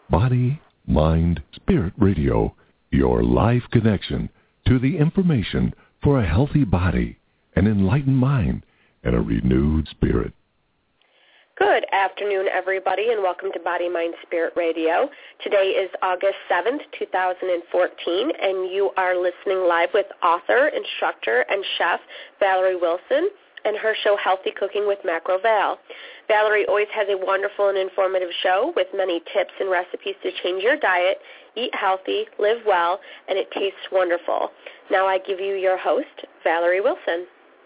Body, Mind, Spirit Radio, your live connection to the information for a healthy body, an enlightened mind, and a renewed spirit. Good afternoon, everybody, and welcome to Body, Mind, Spirit Radio. Today is August 7th, 2014, and you are listening live with author, instructor, and chef Valerie Wilson and her show Healthy Cooking with Macro Val. Valerie always has a wonderful and informative show with many tips and recipes to change your diet, eat healthy, live well, and it tastes wonderful. Now I give you your host, Valerie Wilson.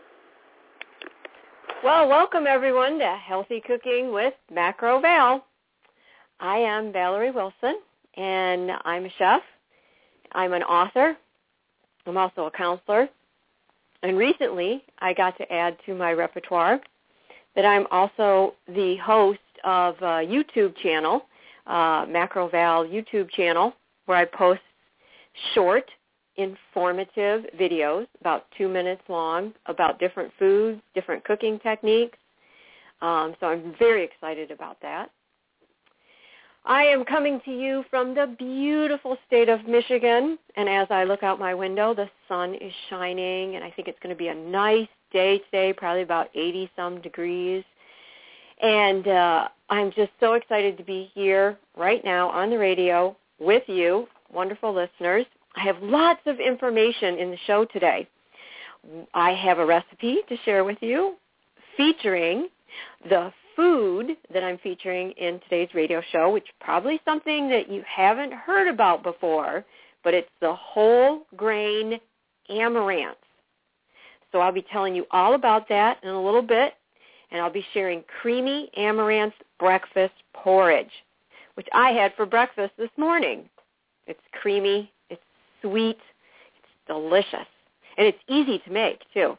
Well, welcome everyone to Healthy Cooking with Macro Val. I am Valerie Wilson, and I'm a chef. I'm an author. I'm also a counselor. And recently, I got to add to my repertoire that I'm also the host of a YouTube channel, Macro Val YouTube channel, where I post short, informative videos, about 2 minutes long, about different foods, different cooking techniques. So I'm very excited about that. I am coming to you from the beautiful state of Michigan, and as I look out my window, the sun is shining, and I think it's going to be a nice day today, probably about 80-some degrees. And I'm just so excited to be here right now on the radio with you, wonderful listeners. I have lots of information in the show today. I have a recipe to share with you featuring the food that I'm featuring in today's radio show, which is probably something that you haven't heard about before, but it's the whole grain amaranth. So I'll be telling you all about that in a little bit, and I'll be sharing creamy amaranth breakfast porridge, which I had for breakfast this morning. It's creamy, it's sweet, it's delicious, and it's easy to make, too.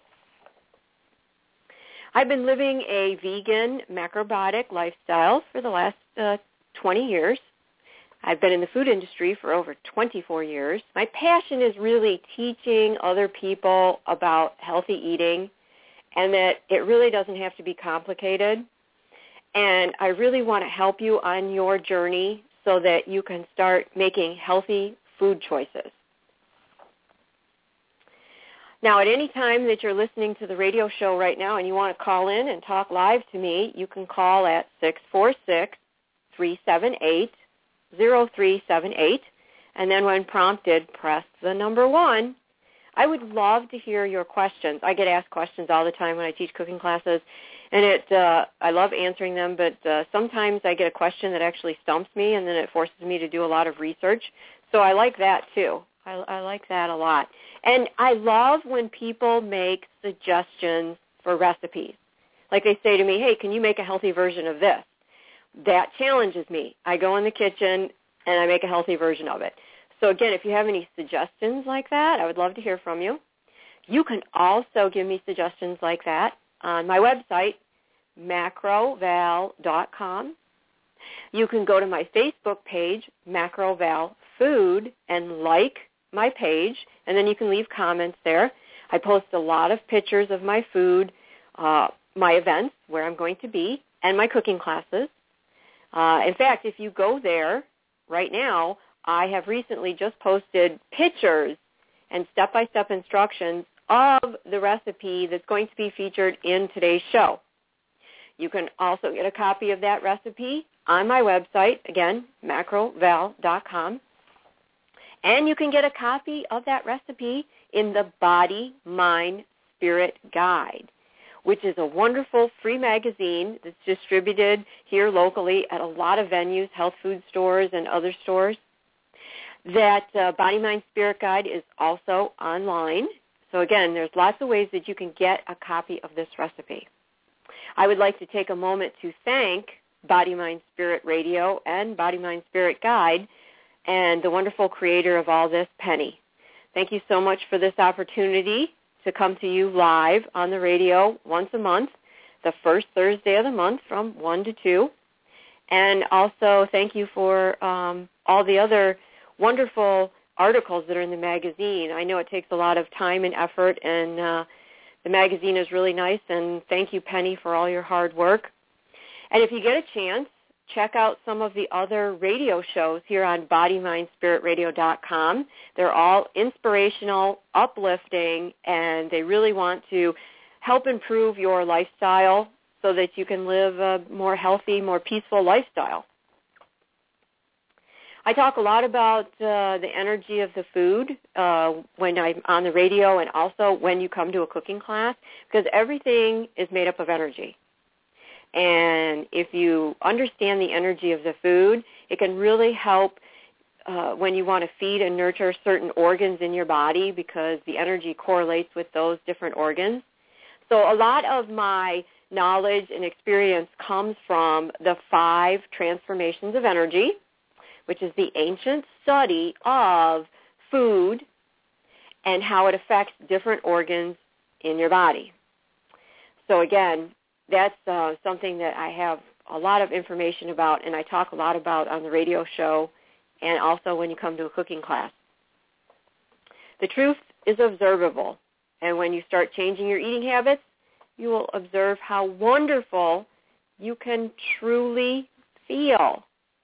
I've been living a vegan, macrobiotic lifestyle for the last 20 years. I've been in the food industry for over 24 years. My passion is really teaching other people about healthy eating and that it really doesn't have to be complicated. And I really want to help you on your journey so that you can start making healthy food choices. Now, at any time that you're listening to the radio show right now and you want to call in and talk live to me, you can call at 646-378-0378, and then when prompted, press the number 1. I would love to hear your questions. I get asked questions all the time when I teach cooking classes, and I love answering them, but sometimes I get a question that actually stumps me, and then it forces me to do a lot of research. So I like that, too. I like that a lot. And I love when people make suggestions for recipes. Like they say to me, hey, can you make a healthy version of this? That challenges me. I go in the kitchen and I make a healthy version of it. So again, if you have any suggestions like that, I would love to hear from you. You can also give me suggestions like that on my website, macroval.com. You can go to my Facebook page, MacroVal Food, and like my page, and then you can leave comments there. I post a lot of pictures of my food, my events, where I'm going to be, and my cooking classes. In fact, if you go there right now, I have recently just posted pictures and step-by-step instructions of the recipe that's going to be featured in today's show. You can also get a copy of that recipe on my website, again, macroval.com. And you can get a copy of that recipe in the Body, Mind, Spirit Guide, which is a wonderful free magazine that's distributed here locally at a lot of venues, health food stores and other stores. That Body, Mind, Spirit Guide is also online. So again, there's lots of ways that you can get a copy of this recipe. I would like to take a moment to thank Body, Mind, Spirit Radio and Body, Mind, Spirit Guide and the wonderful creator of all this, Penny. Thank you so much for this opportunity to come to you live on the radio once a month, the first Thursday of the month from 1 to 2. And also thank you for all the other wonderful articles that are in the magazine. I know it takes a lot of time and effort, and the magazine is really nice, and thank you, Penny, for all your hard work. And if you get a chance, check out some of the other radio shows here on BodyMindSpiritRadio.com. They're all inspirational, uplifting, and they really want to help improve your lifestyle so that you can live a more healthy, more peaceful lifestyle. I talk a lot about the energy of the food when I'm on the radio and also when you come to a cooking class, because everything is made up of energy. And if you understand the energy of the food, it can really help when you want to feed and nurture certain organs in your body, because the energy correlates with those different organs. So a lot of my knowledge and experience comes from the 5 transformations of energy, which is the ancient study of food and how it affects different organs in your body. So again, that's something that I have a lot of information about, and I talk a lot about on the radio show and also when you come to a cooking class. The truth is observable, and when you start changing your eating habits, you will observe how wonderful you can truly feel.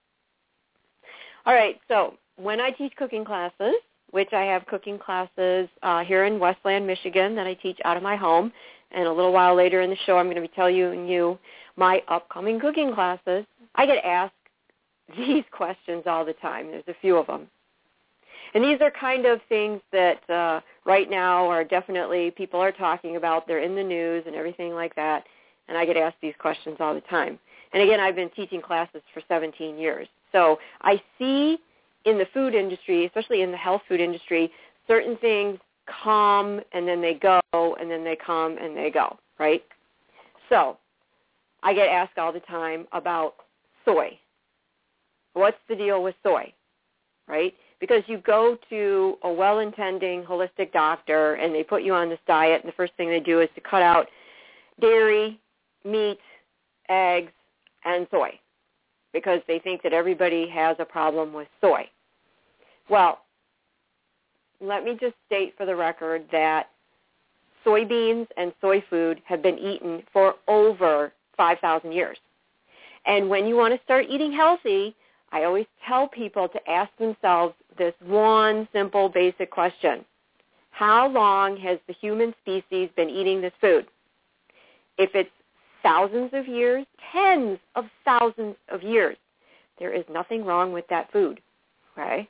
All right, so when I teach cooking classes, which I have cooking classes here in Westland, Michigan, that I teach out of my home, and a little while later in the show I'm going to be telling you my upcoming cooking classes, I get asked these questions all the time. There's a few of them. And these are kind of things that right now are definitely people are talking about. They're in the news and everything like that, and I get asked these questions all the time. And again, I've been teaching classes for 17 years. So I see in the food industry, especially in the health food industry, certain things come and then they go, and then they come and they go, right? So I get asked all the time about soy. What's the deal with soy, right? Because you go to a well-intending holistic doctor and they put you on this diet, and the first thing they do is to cut out dairy, meat, eggs, and soy, because they think that everybody has a problem with soy. Well, let me just state for the record that soybeans and soy food have been eaten for over 5,000 years. And when you want to start eating healthy, I always tell people to ask themselves this one simple basic question. How long has the human species been eating this food? If it's thousands of years, tens of thousands of years, there is nothing wrong with that food, okay?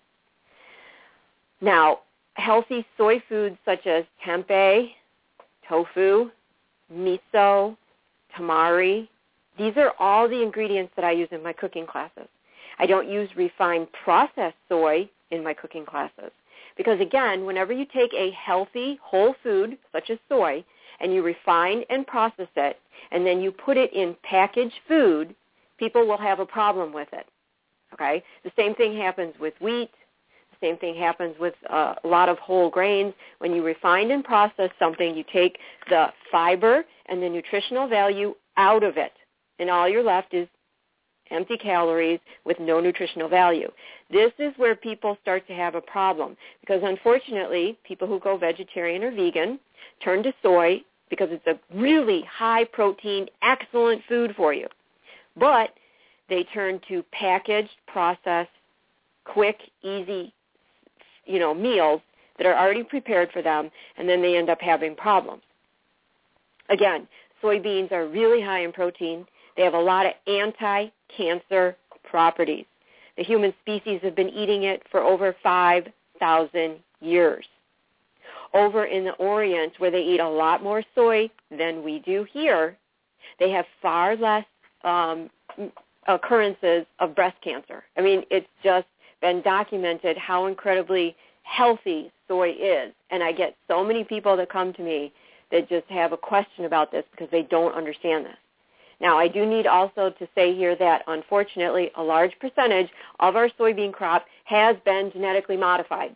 Now, healthy soy foods such as tempeh, tofu, miso, tamari, these are all the ingredients that I use in my cooking classes. I don't use refined processed soy in my cooking classes because, again, whenever you take a healthy whole food such as soy and you refine and process it and then you put it in packaged food, people will have a problem with it, okay? The same thing happens with wheat. The same thing happens with a lot of whole grains. When you refine and process something, you take the fiber and the nutritional value out of it, and all you're left is empty calories with no nutritional value. This is where people start to have a problem because, unfortunately, people who go vegetarian or vegan turn to soy because it's a really high-protein, excellent food for you. But they turn to packaged, processed, quick, easy, meals that are already prepared for them, and then they end up having problems. Again, soybeans are really high in protein. They have a lot of anti-cancer properties. The human species have been eating it for over 5,000 years. Over in the Orient, where they eat a lot more soy than we do here, they have far less occurrences of breast cancer. I mean, it's just been documented how incredibly healthy soy is. And I get so many people that come to me that just have a question about this because they don't understand this. Now, I do need also to say here that, unfortunately, a large percentage of our soybean crop has been genetically modified.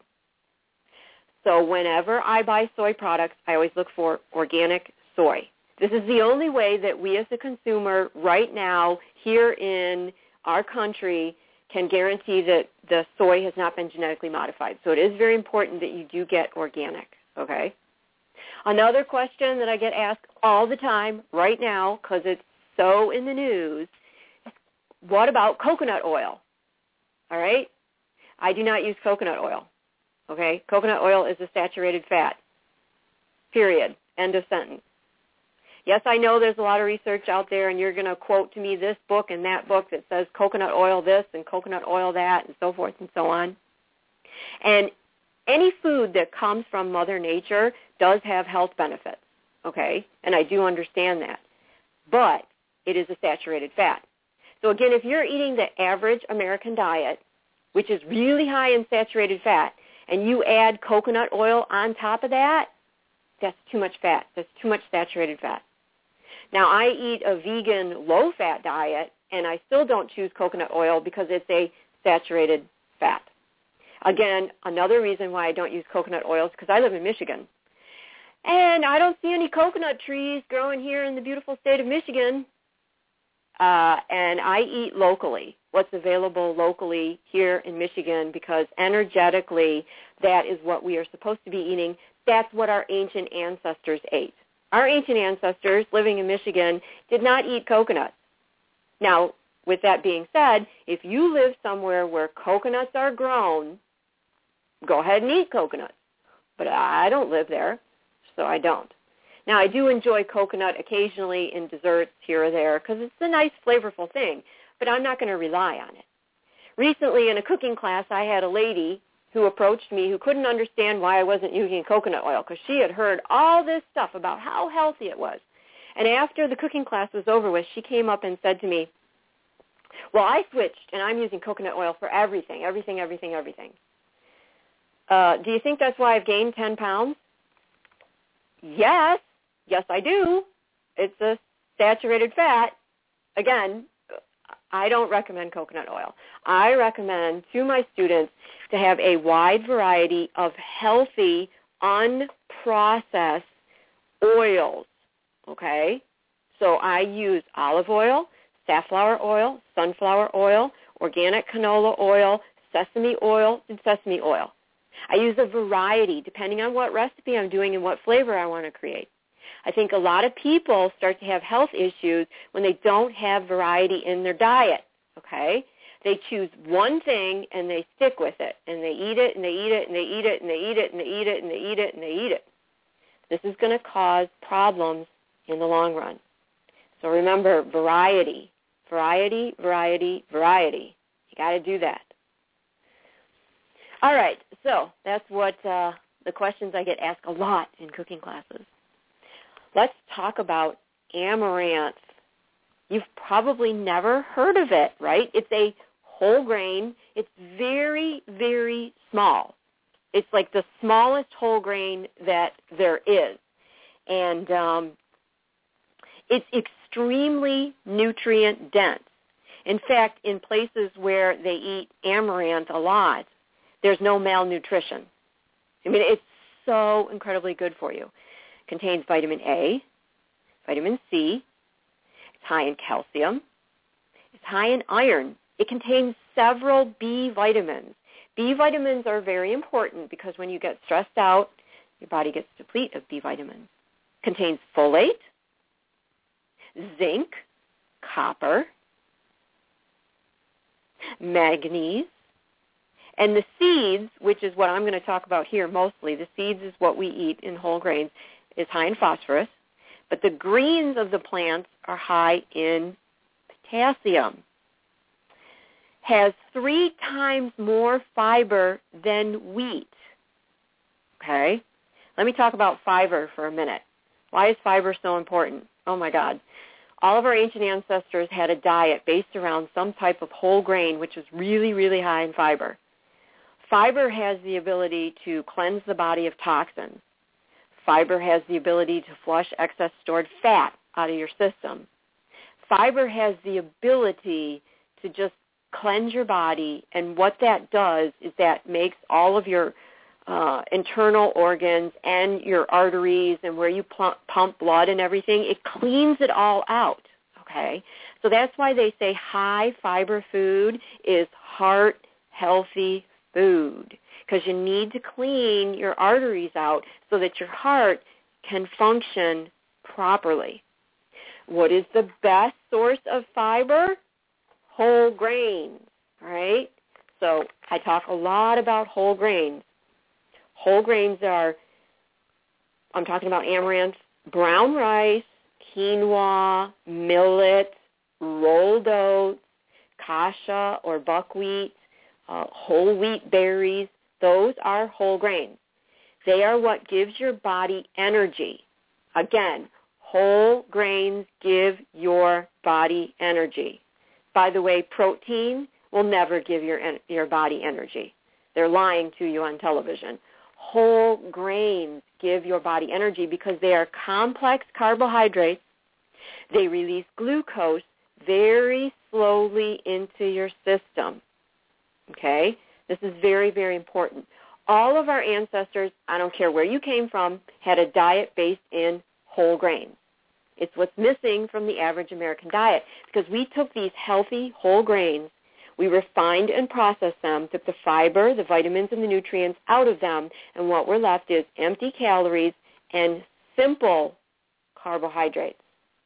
So whenever I buy soy products, I always look for organic soy. This is the only way that we as a consumer right now here in our country can guarantee that the soy has not been genetically modified. So it is very important that you do get organic, okay? Another question that I get asked all the time right now, because it's so in the news, what about coconut oil? All right? I do not use coconut oil. Okay? Coconut oil is a saturated fat. Period. End of sentence. Yes, I know there's a lot of research out there, and you're going to quote to me this book and that book that says coconut oil this and coconut oil that and so forth and so on. And any food that comes from Mother Nature does have health benefits, okay? And I do understand that. But it is a saturated fat. So again, if you're eating the average American diet, which is really high in saturated fat, and you add coconut oil on top of that, that's too much fat. That's too much saturated fat. Now, I eat a vegan low-fat diet, and I still don't choose coconut oil because it's a saturated fat. Again, another reason why I don't use coconut oil is because I live in Michigan. And I don't see any coconut trees growing here in the beautiful state of Michigan. And I eat locally, what's available locally here in Michigan, because energetically that is what we are supposed to be eating. That's what our ancient ancestors ate. Our ancient ancestors living in Michigan did not eat coconuts. Now, with that being said, if you live somewhere where coconuts are grown, go ahead and eat coconuts. But I don't live there, so I don't. Now, I do enjoy coconut occasionally in desserts here or there because it's a nice, flavorful thing, but I'm not going to rely on it. Recently in a cooking class, I had a lady who approached me who couldn't understand why I wasn't using coconut oil because she had heard all this stuff about how healthy it was. And after the cooking class was over with, she came up and said to me, well, I switched, and I'm using coconut oil for everything. Do you think that's why I've gained 10 pounds? Yes, I do. It's a saturated fat. Again, I don't recommend coconut oil. I recommend to my students to have a wide variety of healthy, unprocessed oils, okay? So I use olive oil, safflower oil, sunflower oil, organic canola oil, sesame oil, and sesame oil. I use a variety depending on what recipe I'm doing and what flavor I want to create. I think a lot of people start to have health issues when they don't have variety in their diet, okay? They choose one thing and they stick with it, and they eat it, and they eat it, and they eat it, and they eat it, and they eat it, and they eat it, and they eat it. This is going to cause problems in the long run. So remember, variety. You got to do that. All right, so that's what the questions I get asked a lot in cooking classes. Let's talk about amaranth. You've probably never heard of it, right? It's a whole grain. It's very, very small. It's like the smallest whole grain that there is. And it's extremely nutrient dense. In fact, in places where they eat amaranth a lot, there's no malnutrition. I mean, it's so incredibly good for you. It contains vitamin A, vitamin C. It's high in calcium. It's high in iron. It contains several B vitamins. B vitamins are very important because when you get stressed out, your body gets depleted of B vitamins. It contains folate, zinc, copper, manganese, and the seeds, which is what I'm going to talk about here mostly, the seeds is what we eat in whole grains, is high in phosphorus, but the greens of the plants are high in potassium. Has 3 times more fiber than wheat. Okay? Let me talk about fiber for a minute. Why is fiber so important? Oh, my God. All of our ancient ancestors had a diet based around some type of whole grain, which is really, really high in fiber. Fiber has the ability to cleanse the body of toxins. Fiber has the ability to flush excess stored fat out of your system. Fiber has the ability to just cleanse your body, and what that does is that makes all of your internal organs and your arteries and where you pump blood and everything, it cleans it all out, okay? So that's why they say high fiber food is heart-healthy food, because you need to clean your arteries out so that your heart can function properly. What is the best source of fiber? whole grains, all right? So I talk a lot about whole grains. Whole grains are, I'm talking about amaranth, brown rice, quinoa, millet, rolled oats, kasha or buckwheat, whole wheat berries. Those are whole grains. They are what gives your body energy. Again, whole grains give your body energy. By the way, protein will never give your body energy. They're lying to you on television. Whole grains give your body energy because they are complex carbohydrates. They release glucose very slowly into your system. Okay? This is very, very important. All of our ancestors, I don't care where you came from, had a diet based in whole grains. It's what's missing from the average American diet because we took these healthy whole grains, we refined and processed them, took the fiber, the vitamins, and the nutrients out of them, and what we're left is empty calories and simple carbohydrates.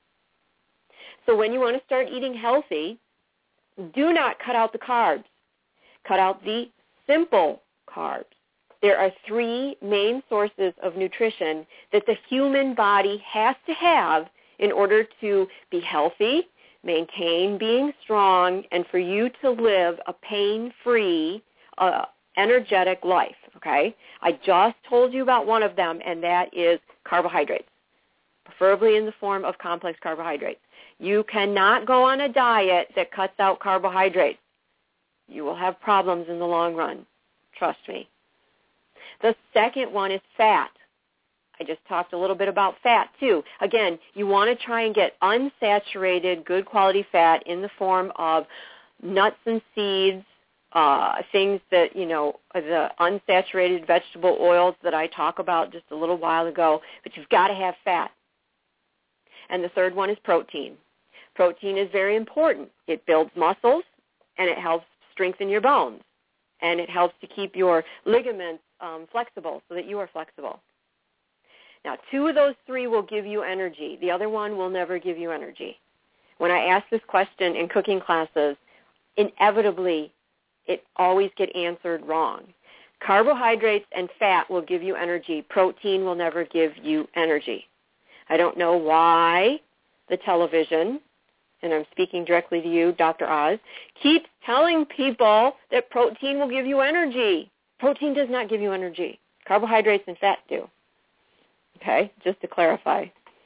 So when you want to start eating healthy, do not cut out the carbs. Cut out the simple carbs. There are three main sources of nutrition that the human body has to have in order to be healthy, maintain being strong, and for you to live a pain-free, energetic life, okay? I just told you about one of them, and that is carbohydrates, preferably in the form of complex carbohydrates. You cannot go on a diet that cuts out carbohydrates. You will have problems in the long run. Trust me. The second one is fat. I just talked a little bit about fat, too. Again, you want to try and get unsaturated, good quality fat in the form of nuts and seeds, things that, the unsaturated vegetable oils that I talked about just a little while ago, but you've got to have fat. And the third one is protein. Protein is very important. It builds muscles, and it helps strengthen your bones, and it helps to keep your ligaments flexible so that you are flexible. Now, two of those three will give you energy. The other one will never give you energy. When I ask this question in cooking classes, inevitably it always gets answered wrong. Carbohydrates and fat will give you energy. Protein will never give you energy. I don't know why the television, and I'm speaking directly to you, Dr. Oz, keeps telling people that protein will give you energy. Protein does not give you energy. Carbohydrates and fat do. Okay, just to clarify.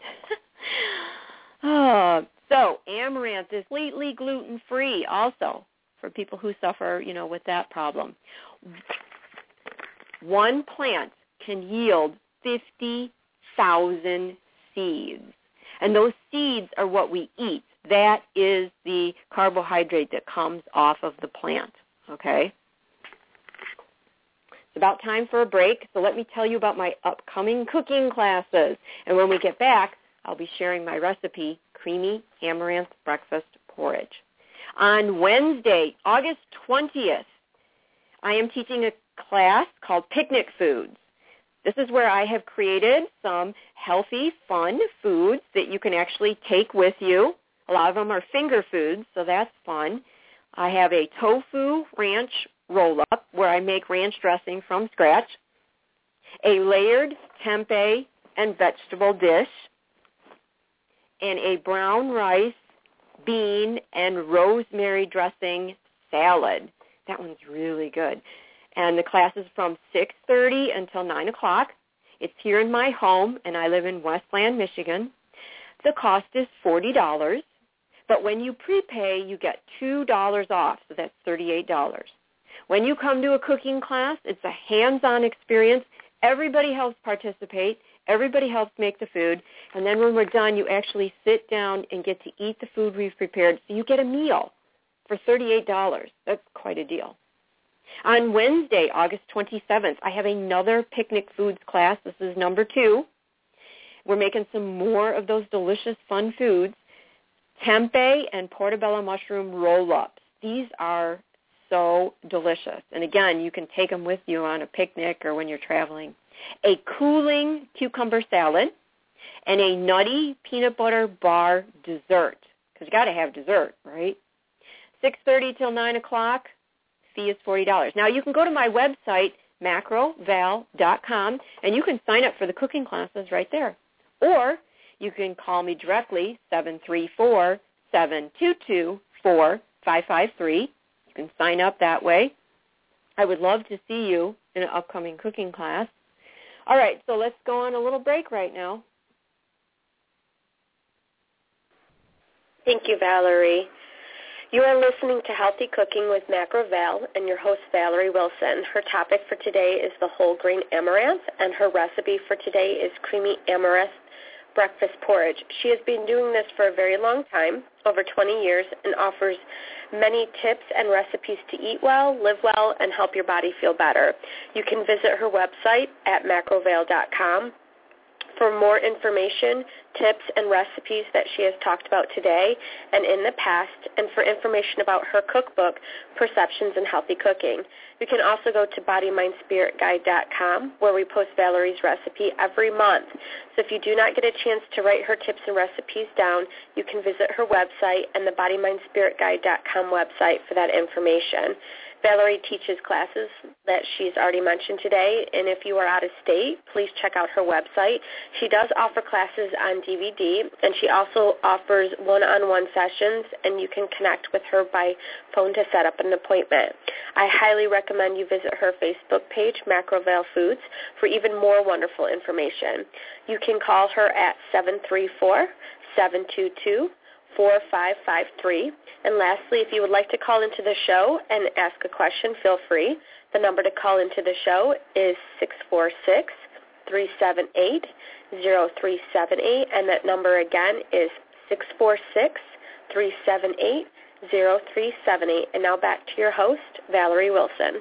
So amaranth is completely gluten-free also for people who suffer, with that problem. One plant can yield 50,000 seeds. And those seeds are what we eat. That is the carbohydrate that comes off of the plant, okay? It's about time for a break, so let me tell you about my upcoming cooking classes. And when we get back, I'll be sharing my recipe, creamy amaranth breakfast porridge. On Wednesday, August 20th, I am teaching a class called Picnic Foods. This is where I have created some healthy, fun foods that you can actually take with you. A lot of them are finger foods, so that's fun. I have a tofu ranch roll-up where I make ranch dressing from scratch, a layered tempeh and vegetable dish, and a brown rice, bean, and rosemary dressing salad. That one's really good. And the class is from 6:30 until 9 o'clock. It's here in my home, and I live in Westland, Michigan. The cost is $40, but when you prepay, you get $2 off, so that's $38. When you come to a cooking class, it's a hands-on experience. Everybody helps participate. Everybody helps make the food. And then when we're done, you actually sit down and get to eat the food we've prepared. So you get a meal for $38. That's quite a deal. On Wednesday, August 27th, I have another Picnic Foods class. This is number 2. We're making some more of those delicious, fun foods. Tempeh and portobello mushroom roll-ups. These are so delicious. And again, you can take them with you on a picnic or when you're traveling. A cooling cucumber salad and a nutty peanut butter bar dessert, because you got to have dessert, right? 6:30 till 9 o'clock. Fee is $40. Now, you can go to my website, macroval.com, and you can sign up for the cooking classes right there. Or you can call me directly, 734-722-4553. You can sign up that way. I would love to see you in an upcoming cooking class. All right, so let's go on a little break right now. Thank you, Valerie. You are listening to Healthy Cooking with Macro Val and your host, Valerie Wilson. Her topic for today is the whole grain amaranth, and her recipe for today is creamy amaranth breakfast porridge. She has been doing this for a very long time, over 20 years, and offers many tips and recipes to eat well, live well, and help your body feel better. You can visit her website at macroval.com for more information, tips, and recipes that she has talked about today and in the past, and for information about her cookbook, Perceptions in Healthy Cooking. You can also go to bodymindspiritguide.com, where we post Valerie's recipe every month. So if you do not get a chance to write her tips and recipes down, you can visit her website and the bodymindspiritguide.com website for that information. Valerie teaches classes that she's already mentioned today, and if you are out of state, please check out her website. She does offer classes on DVD, and she also offers one-on-one sessions, and you can connect with her by phone to set up an appointment. I highly recommend you visit her Facebook page, Macroval Foods, for even more wonderful information. You can call her at 734-722-4553. And lastly, if you would like to call into the show and ask a question, feel free. The number to call into the show is 646-378-0378, and that number again is 646-378-0378. And now back to your host, Valerie Wilson.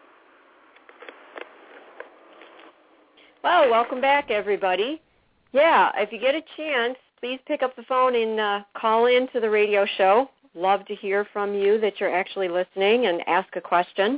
Well, welcome back, everybody. Yeah, if you get a chance, please pick up the phone and call in to the radio show. Love to hear from you that you're actually listening and ask a question.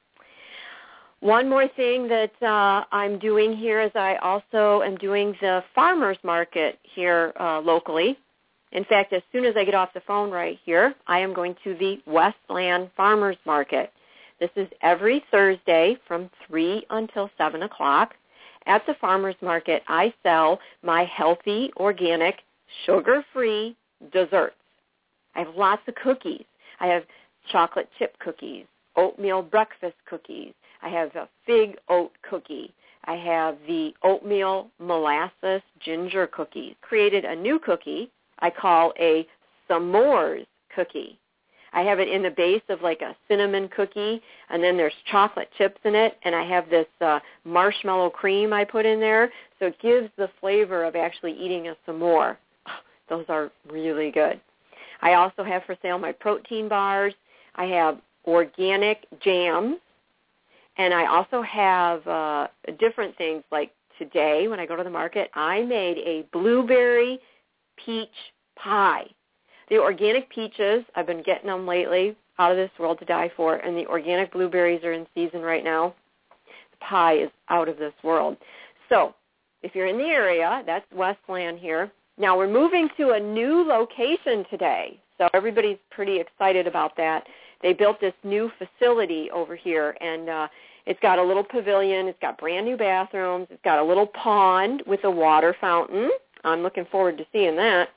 One more thing that I'm doing here is I also am doing the farmers market here locally. In fact, as soon as I get off the phone right here, I am going to the Westland Farmers Market. This is every Thursday from 3 until 7 o'clock. At the farmers market, I sell my healthy, organic, sugar-free desserts. I have lots of cookies. I have chocolate chip cookies, oatmeal breakfast cookies. I have a fig oat cookie. I have the oatmeal molasses ginger cookie. Created a new cookie I call a s'mores cookie. I have it in the base of like a cinnamon cookie, and then there's chocolate chips in it, and I have this marshmallow cream I put in there, so it gives the flavor of actually eating a s'more. Those are really good. I also have for sale my protein bars. I have organic jams, and I also have different things like today when I go to the market, I made a blueberry peach pie. The organic peaches, I've been getting them lately, out of this world to die for, and the organic blueberries are in season right now. The pie is out of this world. So if you're in the area, that's Westland here. Now we're moving to a new location today, so everybody's pretty excited about that. They built this new facility over here, and it's got a little pavilion. It's got brand new bathrooms. It's got a little pond with a water fountain. I'm looking forward to seeing that.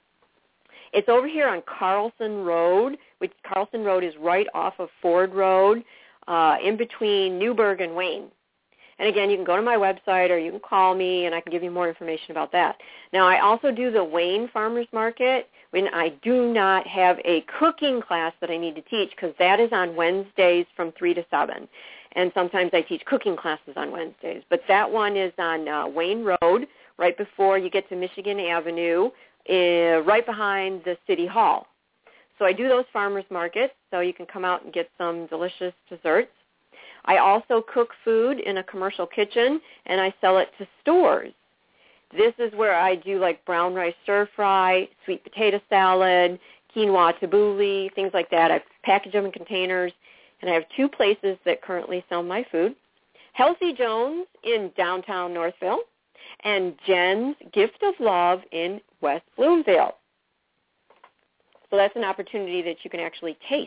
It's over here on Carlson Road, which Carlson Road is right off of Ford Road, in between Newburgh and Wayne. And again, you can go to my website or you can call me, and I can give you more information about that. Now, I also do the Wayne Farmers Market when I do not have a cooking class that I need to teach, because that is on Wednesdays from 3 to 7. And sometimes I teach cooking classes on Wednesdays. But that one is on Wayne Road, right before you get to Michigan Avenue, right behind the City Hall. So I do those farmers markets, so you can come out and get some delicious desserts. I also cook food in a commercial kitchen, and I sell it to stores. This is where I do like brown rice stir-fry, sweet potato salad, quinoa tabbouleh, things like that. I package them in containers, and I have 2 places that currently sell my food. Healthy Jones in downtown Northville, and Jen's Gift of Love in West Bloomfield. So that's an opportunity that you can actually taste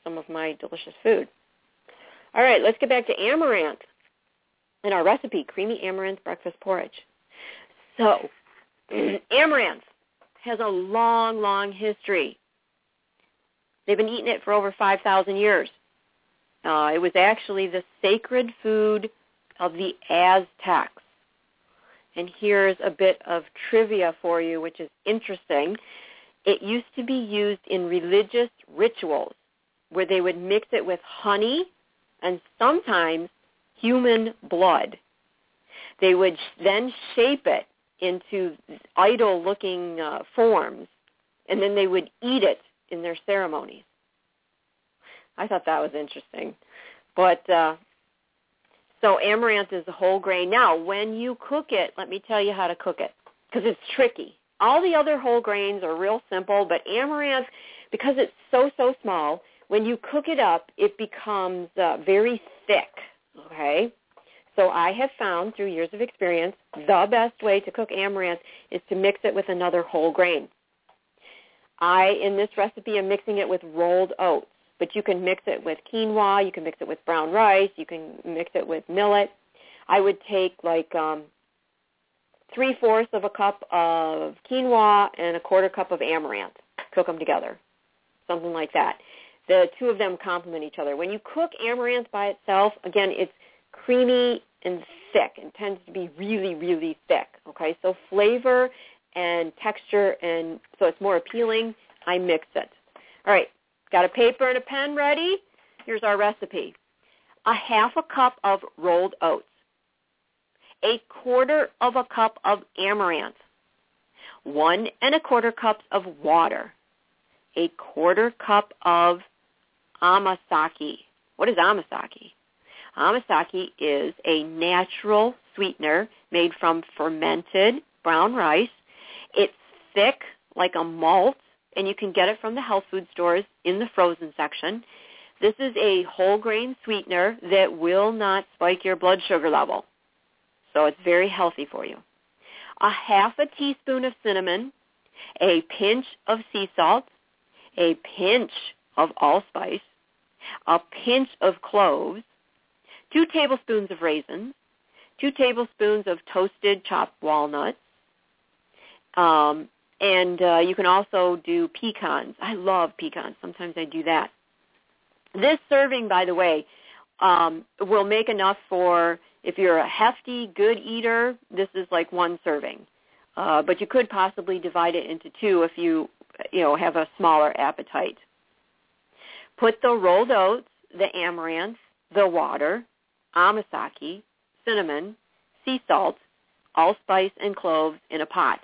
some of my delicious food. All right, let's get back to amaranth and our recipe, creamy amaranth breakfast porridge. So, amaranth has a long, long history. They've been eating it for over 5,000 years. It was actually the sacred food of the Aztecs. And here's a bit of trivia for you, which is interesting. It used to be used in religious rituals where they would mix it with honey and sometimes human blood. They would then shape it into idol-looking forms, and then they would eat it in their ceremonies. I thought that was interesting. But so amaranth is a whole grain. Now, when you cook it, let me tell you how to cook it, because it's tricky. All the other whole grains are real simple, but amaranth, because it's so small, when you cook it up, it becomes very thick, okay? So I have found through years of experience, the best way to cook amaranth is to mix it with another whole grain. In this recipe, am mixing it with rolled oats, but you can mix it with quinoa, you can mix it with brown rice, you can mix it with millet. I would take like 3/4 of a cup of quinoa and a 1/4 cup of amaranth. Cook them together, something like that. The two of them complement each other. When you cook amaranth by itself, again, it's creamy and thick and tends to be really, really thick. Okay, so flavor and texture, and so it's more appealing. I mix it. All right, got a paper and a pen ready? Here's our recipe. 1/2 cup of rolled oats, 1/4 of a cup of amaranth, 1 1/4 cups of water, 1/4 cup of amasake. What is amasake? Amasake is a natural sweetener made from fermented brown rice. It's thick like a malt, and you can get it from the health food stores in the frozen section. This is a whole grain sweetener that will not spike your blood sugar level, so it's very healthy for you. 1/2 teaspoon of cinnamon, a pinch of sea salt, a pinch of allspice, a pinch of cloves, 2 tablespoons of raisins, 2 tablespoons of toasted chopped walnuts, and you can also do pecans. I love pecans. Sometimes I do that. This serving, by the way, will make enough for, if you're a hefty, good eater, this is like 1 serving. But you could possibly divide it into 2 if you have a smaller appetite. Put the rolled oats, the amaranth, the water, amasake, cinnamon, sea salt, allspice, and cloves in a pot.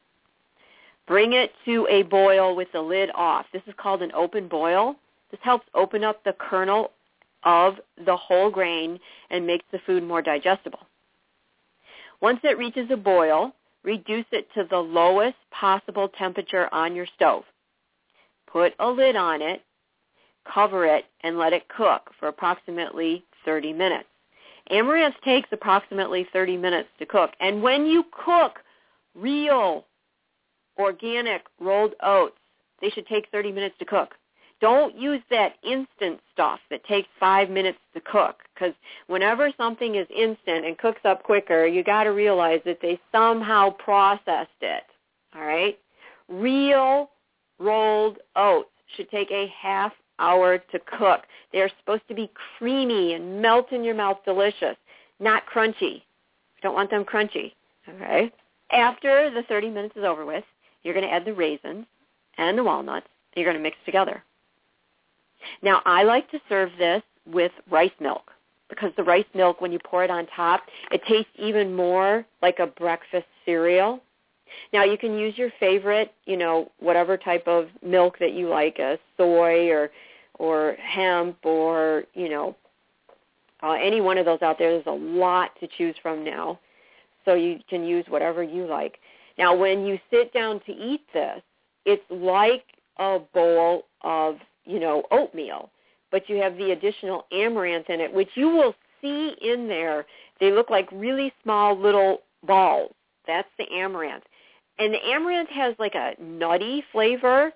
Bring it to a boil with the lid off. This is called an open boil. This helps open up the kernel of the whole grain and makes the food more digestible. Once it reaches a boil, reduce it to the lowest possible temperature on your stove. Put a lid on it, cover it, and let it cook for approximately 30 minutes. Amaranth takes approximately 30 minutes to cook. And when you cook real, organic rolled oats, they should take 30 minutes to cook. Don't use that instant stuff that takes 5 minutes to cook, because whenever something is instant and cooks up quicker, you got to realize that they somehow processed it, all right? Real rolled oats should take a half hour to cook. They are supposed to be creamy and melt in your mouth delicious, not crunchy. You don't want them crunchy, okay? After the 30 minutes is over with, you're going to add the raisins and the walnuts, and you're going to mix together. Now, I like to serve this with rice milk, because the rice milk, when you pour it on top, it tastes even more like a breakfast cereal. Now, you can use your favorite, whatever type of milk that you like, soy or hemp or, any one of those out there. There's a lot to choose from now, so you can use whatever you like. Now, when you sit down to eat this, it's like a bowl of oatmeal, but you have the additional amaranth in it, which you will see in there. They look like really small little balls. That's the amaranth. And the amaranth has like a nutty flavor,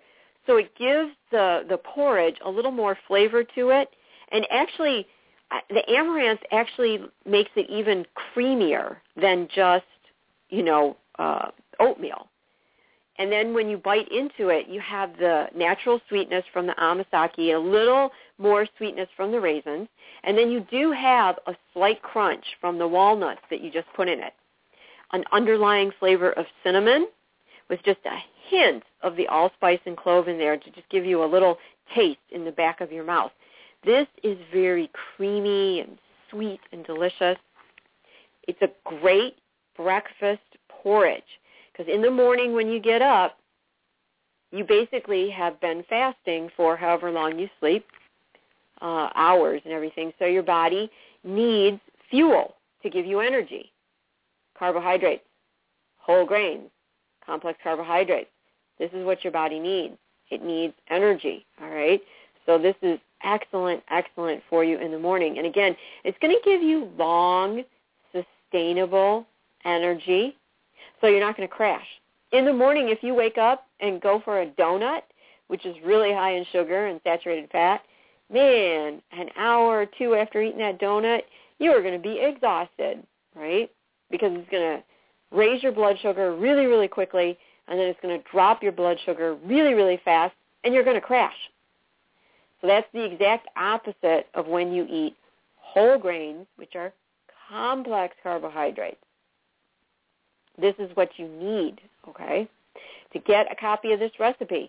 So it gives the porridge a little more flavor to it. And actually, the amaranth actually makes it even creamier than just, oatmeal. And then when you bite into it, you have the natural sweetness from the amasaki, a little more sweetness from the raisins, and then you do have a slight crunch from the walnuts that you just put in it. An underlying flavor of cinnamon with just a hint of the allspice and clove in there to just give you a little taste in the back of your mouth. This is very creamy and sweet and delicious. It's a great breakfast porridge because in the morning when you get up, you basically have been fasting for however long you sleep, hours and everything, so your body needs fuel to give you energy. Carbohydrates, whole grains, complex carbohydrates. This is what your body needs. It needs energy, all right? So this is excellent for you in the morning. And again, it's going to give you long, sustainable energy, so you're not going to crash. In the morning, if you wake up and go for a donut, which is really high in sugar and saturated fat, man, an hour or two after eating that donut, you are going to be exhausted, right? Because it's going to raise your blood sugar really, really quickly, and then it's going to drop your blood sugar really, really fast, and you're going to crash. So that's the exact opposite of when you eat whole grains, which are complex carbohydrates. This is what you need, okay? To get a copy of this recipe,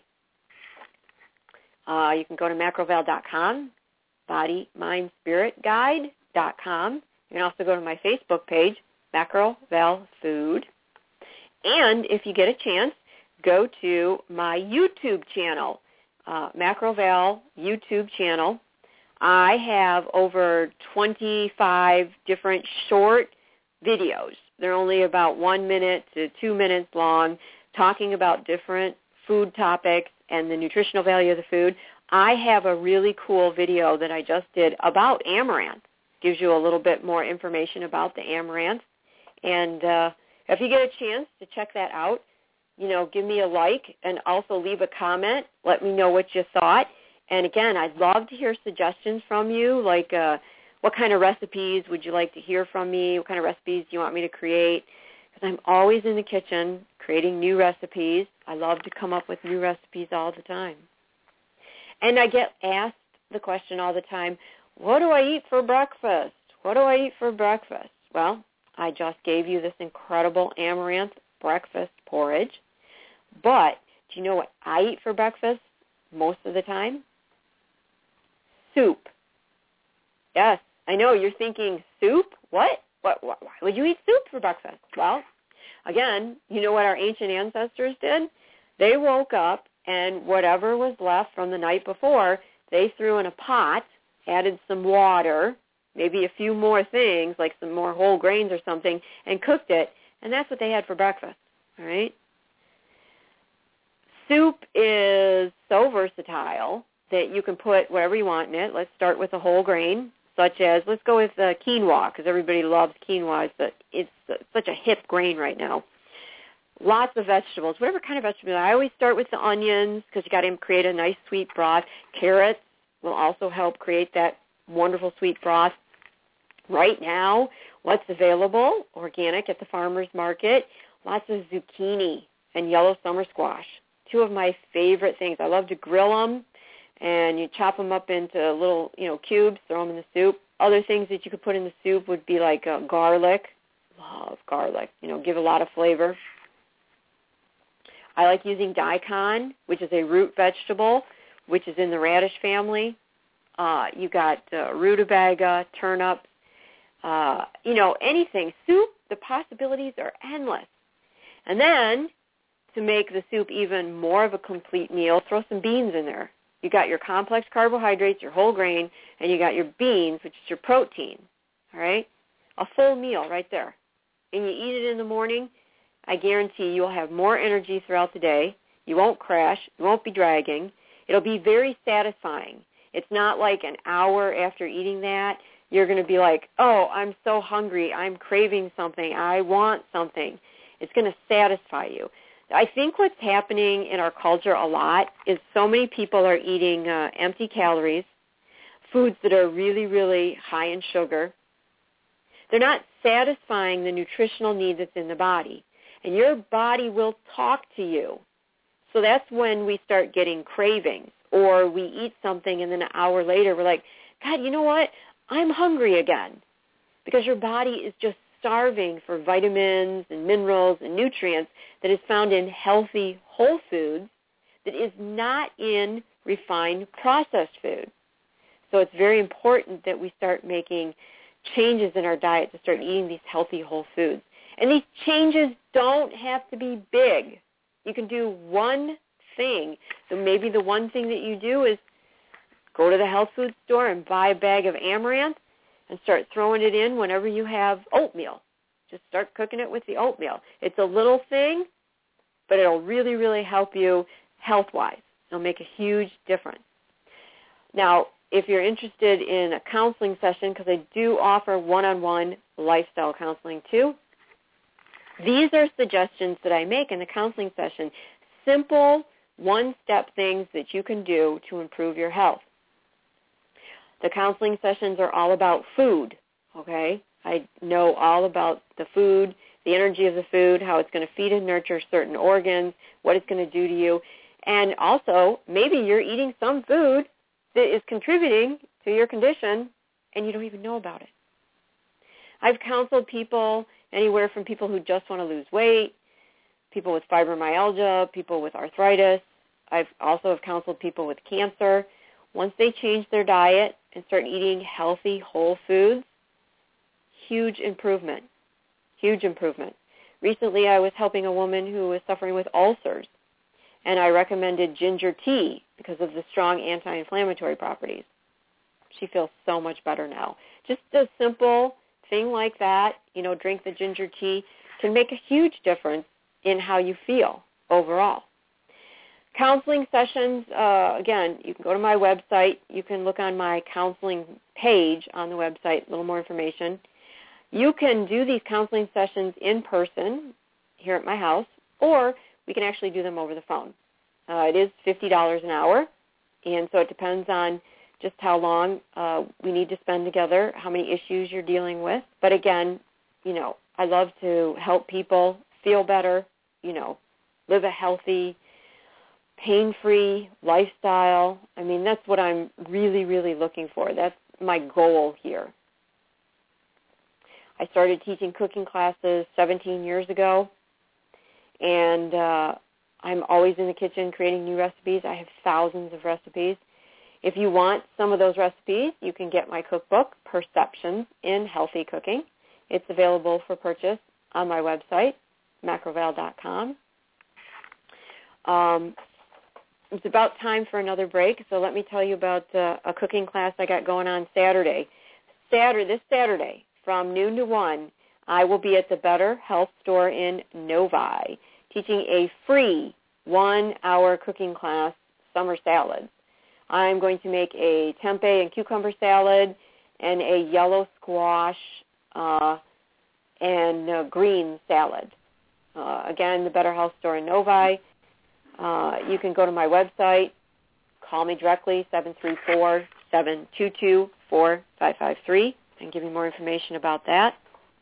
you can go to macroval.com, bodymindspiritguide.com. You can also go to my Facebook page, Macroval Food. And if you get a chance, go to my YouTube channel, Macroval YouTube channel. I have over 25 different short videos. They're only about 1 minute to 2 minutes long, talking about different food topics and the nutritional value of the food. I have a really cool video that I just did about amaranth. Gives you a little bit more information about the amaranth. And if you get a chance to check that out, give me a like and also leave a comment. Let me know what you thought. And again, I'd love to hear suggestions from you, like what kind of recipes would you like to hear from me? What kind of recipes do you want me to create? Because I'm always in the kitchen creating new recipes. I love to come up with new recipes all the time. And I get asked the question all the time, what do I eat for breakfast? What do I eat for breakfast? Well, I just gave you this incredible amaranth breakfast porridge. But do you know what I eat for breakfast most of the time? Soup. Yes, I know you're thinking, soup? What? Why would you eat soup for breakfast? Well, again, you know what our ancient ancestors did? They woke up and whatever was left from the night before, they threw in a pot, added some water, maybe a few more things, like some more whole grains or something, and cooked it, and that's what they had for breakfast, all right? Soup is so versatile that you can put whatever you want in it. Let's start with a whole grain, such as, let's go with quinoa, because everybody loves quinoa. It's such a hip grain right now. Lots of vegetables, whatever kind of vegetable. I always start with the onions because you got to create a nice sweet broth. Carrots will also help create that wonderful sweet broth. Right now, what's available, organic at the farmer's market, lots of zucchini and yellow summer squash. Two of my favorite things. I love to grill them, and you chop them up into little, cubes, throw them in the soup. Other things that you could put in the soup would be like garlic. Love garlic. Give a lot of flavor. I like using daikon, which is a root vegetable, which is in the radish family. You got rutabaga, turnips, anything. Soup, the possibilities are endless. And then, to make the soup even more of a complete meal, throw some beans in there. You got your complex carbohydrates, your whole grain, and you got your beans, which is your protein, all right? A full meal right there. And you eat it in the morning, I guarantee you'll have more energy throughout the day. You won't crash. You won't be dragging. It'll be very satisfying. It's not like an hour after eating that, you're going to be like, oh, I'm so hungry. I'm craving something. I want something. It's going to satisfy you. I think what's happening in our culture a lot is so many people are eating empty calories, foods that are really, really high in sugar. They're not satisfying the nutritional need that's in the body. And your body will talk to you. So that's when we start getting cravings, or we eat something and then an hour later we're like, God, you know what? I'm hungry again. Because your body is just starving for vitamins and minerals and nutrients that is found in healthy whole foods that is not in refined processed food. So it's very important that we start making changes in our diet to start eating these healthy whole foods. And these changes don't have to be big. You can do one thing. So maybe the one thing that you do is go to the health food store and buy a bag of Amaranth and start throwing it in whenever you have oatmeal. Just start cooking it with the oatmeal. It's a little thing, but it'll really, really help you health-wise. It'll make a huge difference. Now, if you're interested in a counseling session, because I do offer one-on-one lifestyle counseling too, these are suggestions that I make in the counseling session, simple one-step things that you can do to improve your health. The counseling sessions are all about food, okay? I know all about the food, the energy of the food, how it's going to feed and nurture certain organs, what it's going to do to you. And also, maybe you're eating some food that is contributing to your condition and you don't even know about it. I've counseled people anywhere from people who just want to lose weight, people with fibromyalgia, people with arthritis. I've also have counseled people with cancer. Once they change their diet and start eating healthy, whole foods, huge improvement, huge improvement. Recently, I was helping a woman who was suffering with ulcers, and I recommended ginger tea because of the strong anti-inflammatory properties. She feels so much better now. Just a simple thing like that, drink the ginger tea, can make a huge difference in how you feel overall. Counseling sessions, again, you can go to my website. You can look on my counseling page on the website, a little more information. You can do these counseling sessions in person here at my house, or we can actually do them over the phone. It is $50 an hour, and so it depends on just how long we need to spend together, how many issues you're dealing with. But again, I love to help people feel better, live a healthy, pain-free lifestyle. I mean, that's what I'm really, really looking for. That's my goal here. I started teaching cooking classes 17 years ago, and I'm always in the kitchen creating new recipes. I have thousands of recipes. If you want some of those recipes, you can get my cookbook, Perceptions in Healthy Cooking. It's available for purchase on my website, macroval.com. It's about time for another break, so let me tell you about a cooking class I got going on Saturday. This Saturday, from noon to 1, I will be at the Better Health Store in Novi, teaching a free 1-hour cooking class, summer salads. I'm going to make a tempeh and cucumber salad and a yellow squash and green salad. Again, the Better Health Store in Novi. You can go to my website, call me directly, 734-722-4553, and give me more information about that.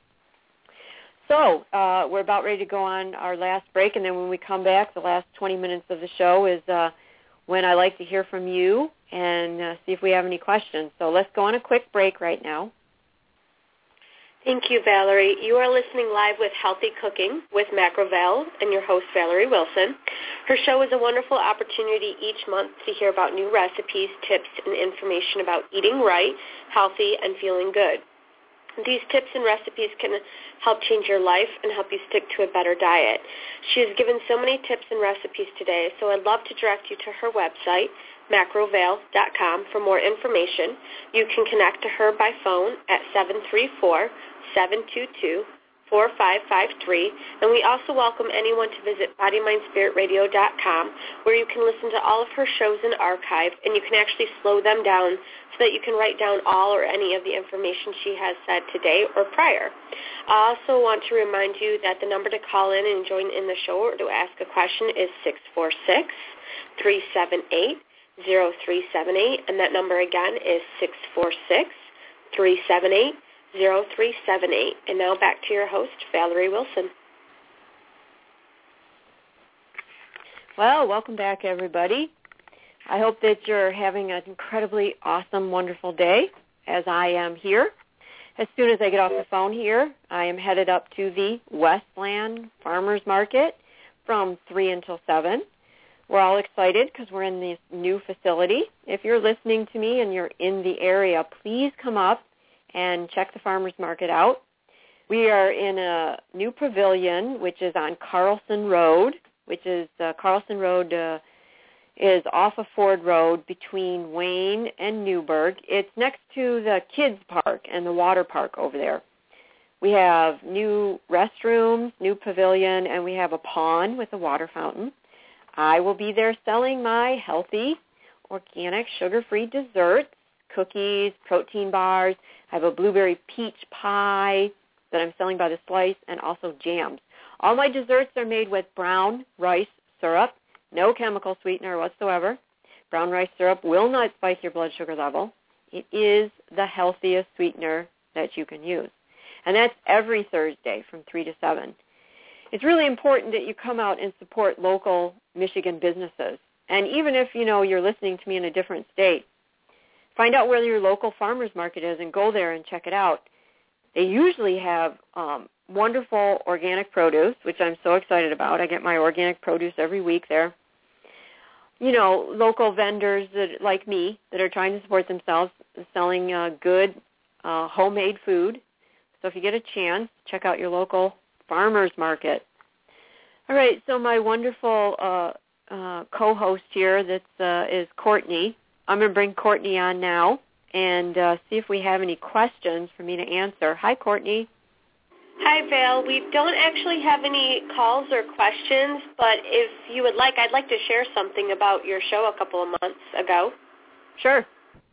So we're about ready to go on our last break, and then when we come back, the last 20 minutes of the show is when I like to hear from you and see if we have any questions. So let's go on a quick break right now. Thank you, Valerie. You are listening live with Healthy Cooking with Macroval and your host, Valerie Wilson. Her show is a wonderful opportunity each month to hear about new recipes, tips, and information about eating right, healthy, and feeling good. These tips and recipes can help change your life and help you stick to a better diet. She has given so many tips and recipes today, so I'd love to direct you to her website, macroval.com, for more information. You can connect to her by phone at 734-722-4553, And we also welcome anyone to visit BodyMindSpiritRadio.com, where you can listen to all of her shows in archive, and you can actually slow them down so that you can write down all or any of the information she has said today or prior. I also want to remind you that the number to call in and join in the show or to ask a question is 646-378-0378, and that number again is 646-378-0378. And now back to your host, Valerie Wilson. Well, welcome back, everybody. I hope that you're having an incredibly awesome, wonderful day, as I am here. As soon as I get off the phone here, I am headed up to the Westland Farmers Market from 3 until 7. We're all excited because we're in this new facility. If you're listening to me and you're in the area, please come up and check the Farmers Market out. We are in a new pavilion, which is on Carlson Road, which is Carlson Road is off of Ford Road between Wayne and Newburgh. It's next to the kids park and the water park over there. We have new restrooms, new pavilion, and we have a pond with a water fountain. I will be there selling my healthy, organic, sugar-free desserts, cookies, protein bars. I have a blueberry peach pie that I'm selling by the slice, and also jams. All my desserts are made with brown rice syrup, no chemical sweetener whatsoever. Brown rice syrup will not spike your blood sugar level. It is the healthiest sweetener that you can use. And that's every Thursday from 3 to 7. It's really important that you come out and support local Michigan businesses. And even if, you're listening to me in a different state, find out where your local farmers market is and go there and check it out. They usually have wonderful organic produce, which I'm so excited about. I get my organic produce every week there. Local vendors that, like me, that are trying to support themselves, selling good homemade food. So if you get a chance, check out your local farmers market. All right, so my wonderful co-host here is Courtney. I'm going to bring Courtney on now and see if we have any questions for me to answer. Hi, Courtney. Hi, Val. We don't actually have any calls or questions, but if you would like, I'd like to share something about your show a couple of months ago. Sure.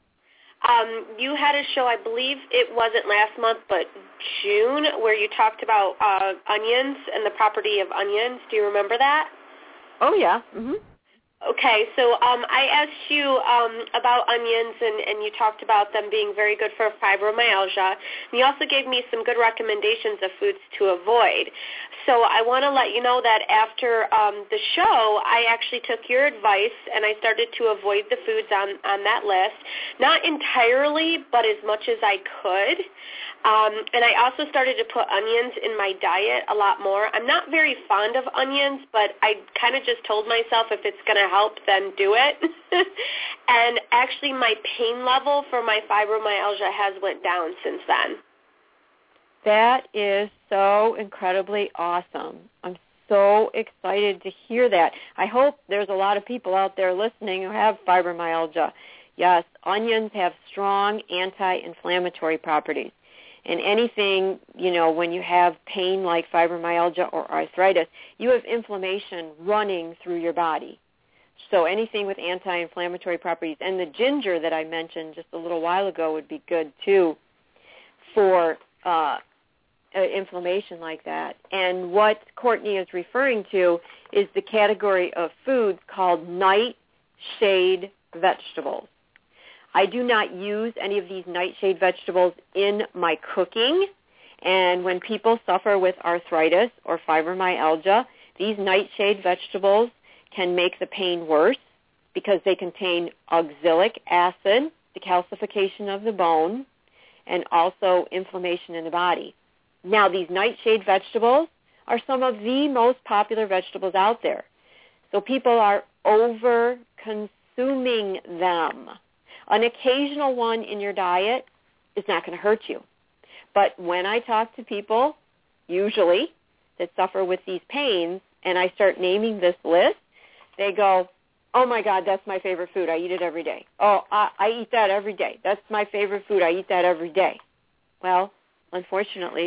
You had a show, I believe it wasn't last month, but June, where you talked about onions and the property of onions. Do you remember that? Oh, yeah. Mm-hmm. Okay, so I asked you about onions, and you talked about them being very good for fibromyalgia. And you also gave me some good recommendations of foods to avoid. So I want to let you know that after the show, I actually took your advice, and I started to avoid the foods on that list. Not entirely, but as much as I could. And I also started to put onions in my diet a lot more. I'm not very fond of onions, but I kind of just told myself if it's going to help, then do it. And actually my pain level for my fibromyalgia has went down since then. That is so incredibly awesome. I'm so excited to hear that. I hope there's a lot of people out there listening who have fibromyalgia. Yes, onions have strong anti-inflammatory properties. And anything, when you have pain like fibromyalgia or arthritis, you have inflammation running through your body. So anything with anti-inflammatory properties. And the ginger that I mentioned just a little while ago would be good, too, for inflammation like that. And what Courtney is referring to is the category of foods called nightshade vegetables. I do not use any of these nightshade vegetables in my cooking, and when people suffer with arthritis or fibromyalgia, these nightshade vegetables can make the pain worse because they contain oxalic acid, the calcification of the bone, and also inflammation in the body. Now, these nightshade vegetables are some of the most popular vegetables out there, so people are over-consuming them. An occasional one in your diet is not going to hurt you. But when I talk to people, usually, that suffer with these pains, and I start naming this list, they go, oh, my God, that's my favorite food. I eat it every day. Oh, I eat that every day. That's my favorite food. I eat that every day. Well, unfortunately,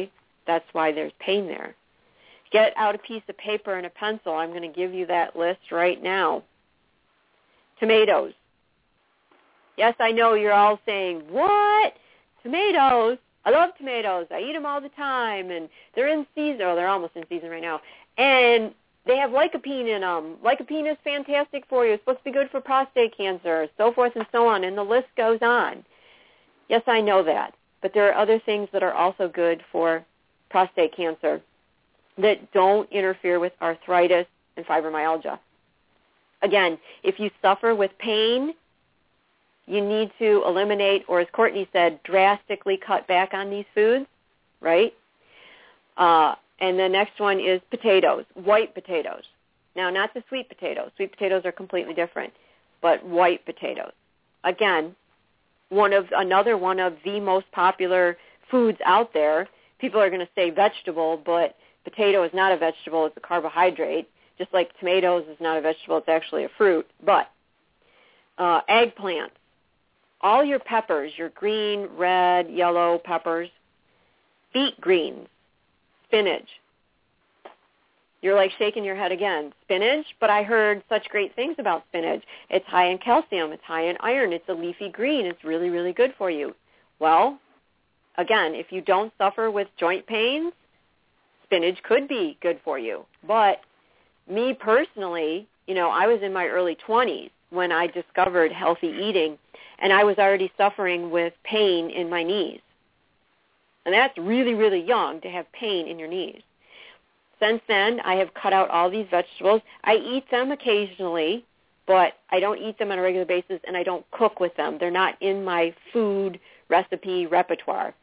That's why there's pain there. Get out a piece of paper and a pencil. I'm going to give you that list right now. Tomatoes. Yes, I know you're all saying, what? Tomatoes? I love tomatoes. I eat them all the time, and they're in season. Oh, they're almost in season right now. And they have lycopene in them. Lycopene is fantastic for you. It's supposed to be good for prostate cancer, so forth and so on, and the list goes on. Yes, I know that. But there are other things that are also good for prostate cancer that don't interfere with arthritis and fibromyalgia. Again, if you suffer with pain, you need to eliminate, or as Courtney said, drastically cut back on these foods, right? And the next one is potatoes, white potatoes. Now, not the sweet potatoes. Sweet potatoes are completely different, but white potatoes. Again, another one of the most popular foods out there. People are going to say vegetable, but potato is not a vegetable. It's a carbohydrate. Just like tomatoes is not a vegetable. It's actually a fruit. But eggplants, all your peppers, your green, red, yellow peppers, beet greens, spinach. You're like shaking your head again. Spinach? But I heard such great things about spinach. It's high in calcium. It's high in iron. It's a leafy green. It's really, really good for you. Well, again, if you don't suffer with joint pains, spinach could be good for you. But me personally, I was in my early 20s when I discovered healthy eating, and I was already suffering with pain in my knees. And that's really, really young to have pain in your knees. Since then, I have cut out all these vegetables. I eat them occasionally, but I don't eat them on a regular basis, and I don't cook with them. They're not in my food recipe repertoire.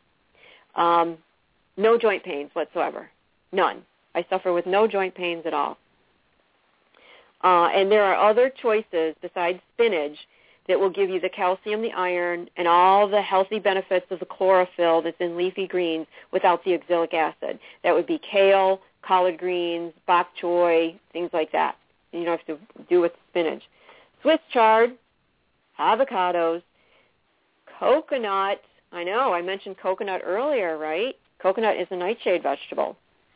No joint pains whatsoever. None. I suffer with no joint pains at all. And there are other choices besides spinach that will give you the calcium, the iron, and all the healthy benefits of the chlorophyll that's in leafy greens without the oxalic acid. That would be kale, collard greens, bok choy, things like that. You don't have to do with spinach. Swiss chard, avocados, coconut. I know, I mentioned coconut earlier, right? Coconut is a nightshade vegetable.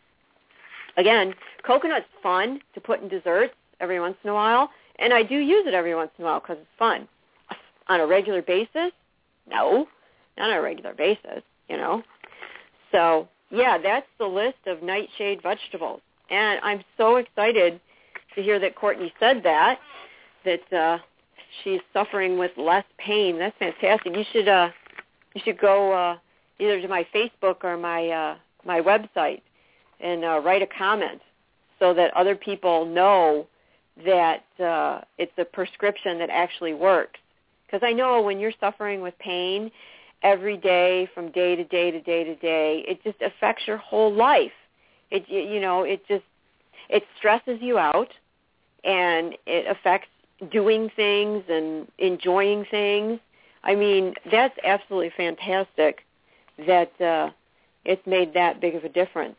Again, coconut's fun to put in desserts every once in a while, and I do use it every once in a while because it's fun. On a regular basis? No, not on a regular basis, So, yeah, that's the list of nightshade vegetables. And I'm so excited to hear that Courtney said that she's suffering with less pain. That's fantastic. You should go either to my Facebook or my website and write a comment so that other people know that it's a prescription that actually works. Because I know when you're suffering with pain every day, from day to day to day to day, it just affects your whole life. It stresses you out, and it affects doing things and enjoying things. I mean, that's absolutely fantastic that it's made that big of a difference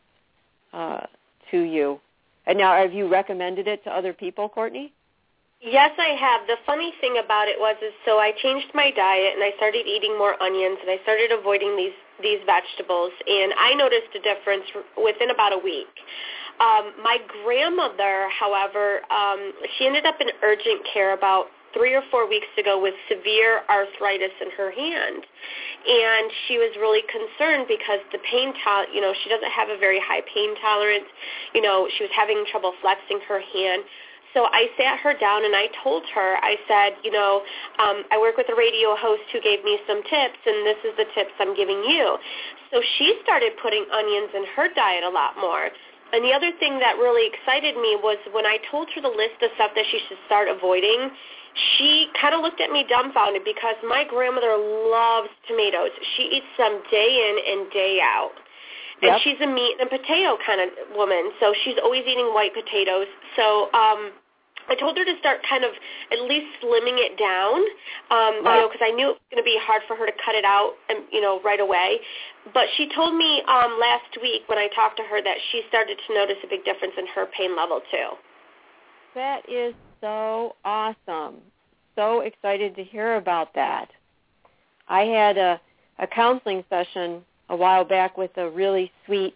to you. And now, have you recommended it to other people, Courtney? Yes, I have. The funny thing about it so I changed my diet, and I started eating more onions, and I started avoiding these vegetables, and I noticed a difference within about a week. My grandmother, however, she ended up in urgent care about 3 or 4 weeks ago with severe arthritis in her hand. And she was really concerned because the pain, she doesn't have a very high pain tolerance. She was having trouble flexing her hand. So I sat her down and I told her, I said, I work with a radio host who gave me some tips, and this is the tips I'm giving you. So she started putting onions in her diet a lot more. And the other thing that really excited me was when I told her the list of stuff that she should start avoiding, she kind of looked at me dumbfounded because my grandmother loves tomatoes. She eats them day in and day out. And she's a meat and potato kind of woman, so she's always eating white potatoes. So I told her to start kind of at least slimming it down, because I knew it was going to be hard for her to cut it out, right away. But she told me last week when I talked to her that she started to notice a big difference in her pain level too. That is so awesome. So excited to hear about that. I had a counseling session a while back with a really sweet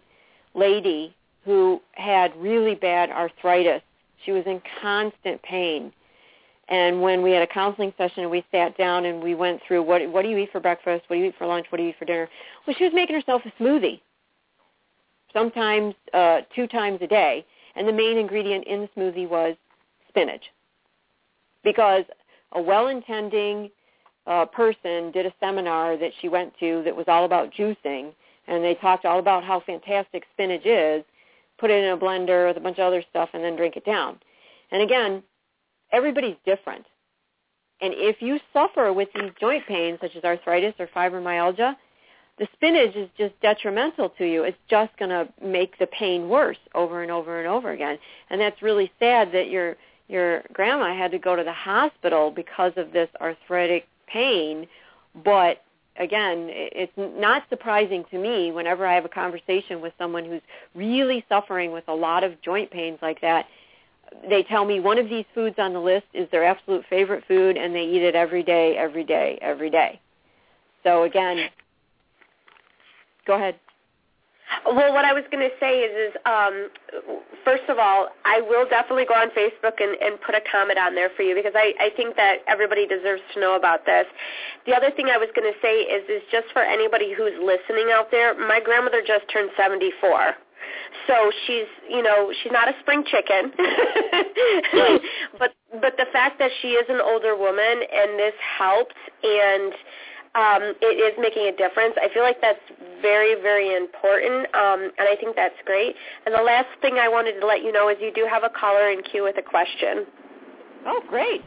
lady who had really bad arthritis. She was in constant pain. And when we had a counseling session and we sat down and we went through what do you eat for breakfast, what do you eat for lunch, what do you eat for dinner, well, she was making herself a smoothie, sometimes 2 times a day. And the main ingredient in the smoothie was spinach, because a well-intending person did a seminar that she went to that was all about juicing, and they talked all about how fantastic spinach is. Put it in a blender with a bunch of other stuff and then drink it down. And again, everybody's different. And if you suffer with these joint pains, such as arthritis or fibromyalgia, the spinach is just detrimental to you. It's just going to make the pain worse over and over and over again. And that's really sad that your grandma had to go to the hospital because of this arthritic pain. But again, it's not surprising to me whenever I have a conversation with someone who's really suffering with a lot of joint pains like that. They tell me one of these foods on the list is their absolute favorite food, and they eat it every day, every day, every day. So again, go ahead. Well, what I was going to say is first of all, I will definitely go on Facebook and put a comment on there for you, because I think that everybody deserves to know about this. The other thing I was going to say is just for anybody who's listening out there, my grandmother just turned 74. So she's not a spring chicken, right. but the fact that she is an older woman and this helps and it is making a difference, I feel like that's very, very important, and I think that's great. And the last thing I wanted to let you know is you do have a caller in queue with a question. Oh, great.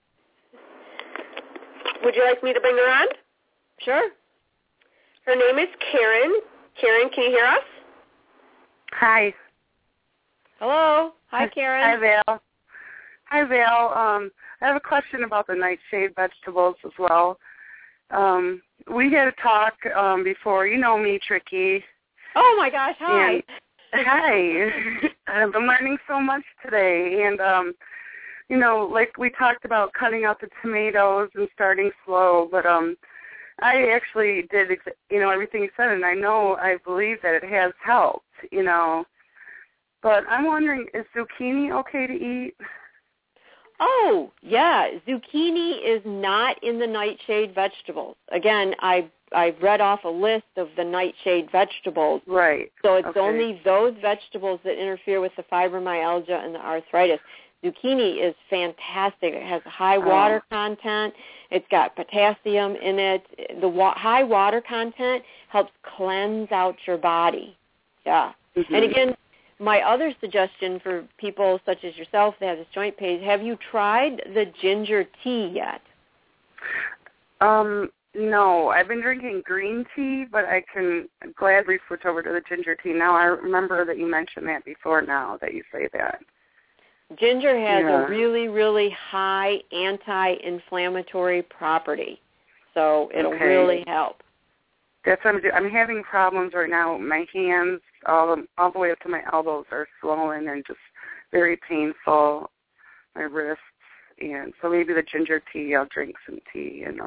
Would you like me to bring her on? Sure. Her name is Karen. Karen, can you hear us? Hi. Hello. Hi, Karen. Hi, Val. Hi, Val. I have a question about the nightshade vegetables as well. We had a talk before. You know me, Tricky. Oh, my gosh. Hi. And, hi. I've been learning so much today. And, like we talked about cutting out the tomatoes and starting slow. But I actually did, everything you said. And I believe that it has helped, But I'm wondering, is zucchini okay to eat? Oh, yeah. Zucchini is not in the nightshade vegetables. Again, I read off a list of the nightshade vegetables. Right. So it's only those vegetables that interfere with the fibromyalgia and the arthritis. Zucchini is fantastic. It has high water content. It's got potassium in it. The high water content helps cleanse out your body. Yeah. Mm-hmm. And again, my other suggestion for people such as yourself that have this joint pain, have you tried the ginger tea yet? No. I've been drinking green tea, but I can gladly switch over to the ginger tea. Now, I remember that you mentioned that before now that you say that. Ginger has a really, really high anti-inflammatory property, so it'll really help. That's what I'm having problems right now. My hands, all the way up to my elbows, are swollen and just very painful. My wrists, and so maybe the ginger tea. I'll drink some tea, and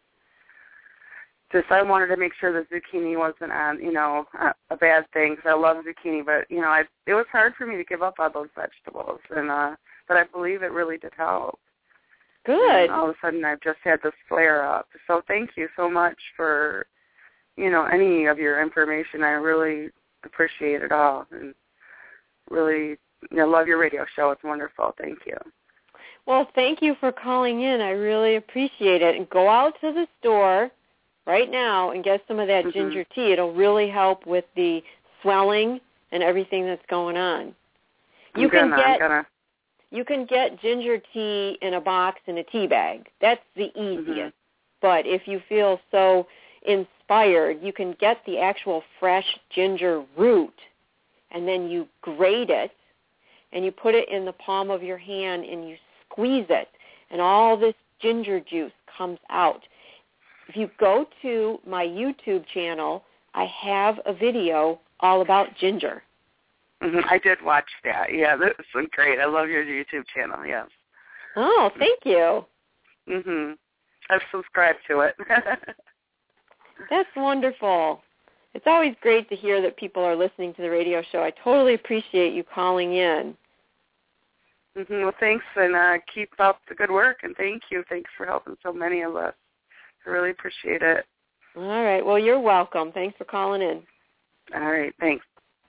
I wanted to make sure the zucchini wasn't on, a bad thing. Because I love zucchini, but it was hard for me to give up on those vegetables, and but I believe it really did help. Good. And all of a sudden, I've just had this flare up. So thank you so much for any of your information. I really appreciate it all, and really love your radio show. It's wonderful. Thank you. Well, thank you for calling in. I really appreciate it. And go out to the store right now and get some of that ginger tea. It'll really help with the swelling and everything that's going on. You can get ginger tea in a box in a tea bag. That's the easiest. But if you feel so inspired, you can get the actual fresh ginger root, and then you grate it, and you put it in the palm of your hand, and you squeeze it, and all this ginger juice comes out. If you go to my YouTube channel, I have a video all about ginger. I did watch that. Yeah, that was great. I love your YouTube channel, yes. Oh, thank you. I've subscribed to it. That's wonderful. It's always great to hear that people are listening to the radio show. I totally appreciate you calling in. Well, thanks, and keep up the good work, and thank you. Thanks for helping so many of us. I really appreciate it. All right. Well, you're welcome. Thanks for calling in. All right. Thanks.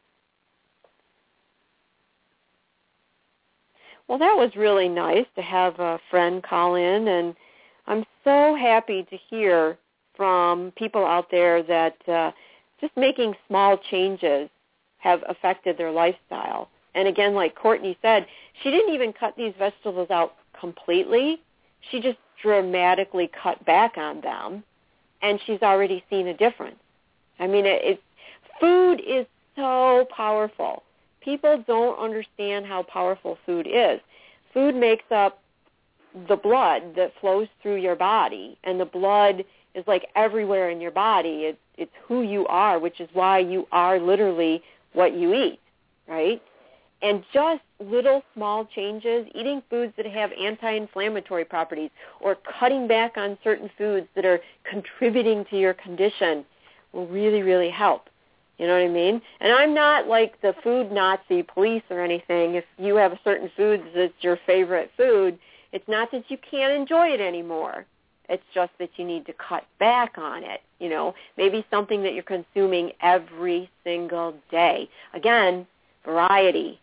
Well, that was really nice to have a friend call in, and I'm so happy to hear from people out there that just making small changes have affected their lifestyle. And again, like Courtney said, she didn't even cut these vegetables out completely. She just dramatically cut back on them, and she's already seen a difference. I mean, food is so powerful. People don't understand how powerful food is. Food makes up the blood that flows through your body, and the blood is like everywhere in your body. It's who you are, which is why you are literally what you eat, right? And just little small changes, eating foods that have anti-inflammatory properties or cutting back on certain foods that are contributing to your condition will really, really help. You know what I mean? And I'm not like the food Nazi police or anything. If you have a certain food that's your favorite food, it's not that you can't enjoy it anymore. It's just that you need to cut back on it, you know, maybe something that you're consuming every single day. Again, variety.